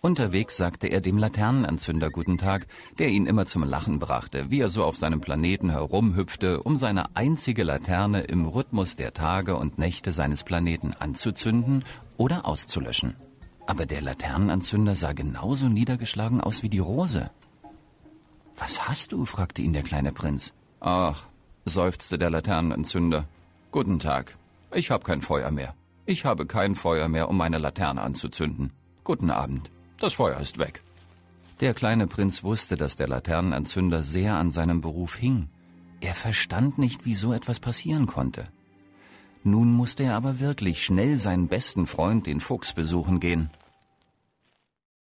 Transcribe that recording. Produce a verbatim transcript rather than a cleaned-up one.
Unterwegs sagte er dem Laternenanzünder guten Tag, der ihn immer zum Lachen brachte, wie er so auf seinem Planeten herumhüpfte, um seine einzige Laterne im Rhythmus der Tage und Nächte seines Planeten anzuzünden oder auszulöschen. Aber der Laternenanzünder sah genauso niedergeschlagen aus wie die Rose. »Was hast du?« fragte ihn der kleine Prinz. »Ach«, seufzte der Laternenanzünder, »guten Tag, ich habe kein Feuer mehr. Ich habe kein Feuer mehr, um meine Laterne anzuzünden. Guten Abend, das Feuer ist weg.« Der kleine Prinz wusste, dass der Laternenanzünder sehr an seinem Beruf hing. Er verstand nicht, wie so etwas passieren konnte. Nun musste er aber wirklich schnell seinen besten Freund, den Fuchs, besuchen gehen.